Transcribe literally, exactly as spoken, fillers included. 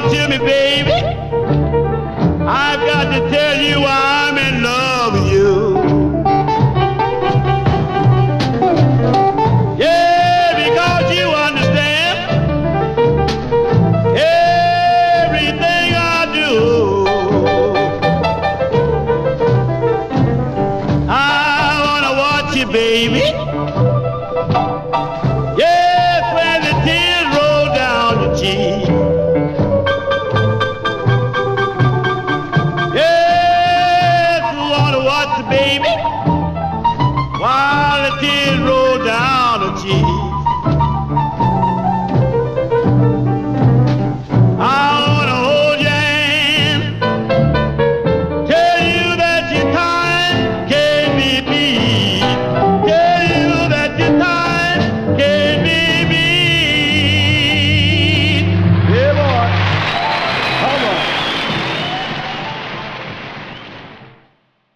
to me, baby. I've got to tell you I'm in love with you. Yeah, because you understand everything I do. I wanna watch you, baby. Yes, when the tears roll down your cheek. Yes, I wanna watch you, baby, while the tears roll down the cheek.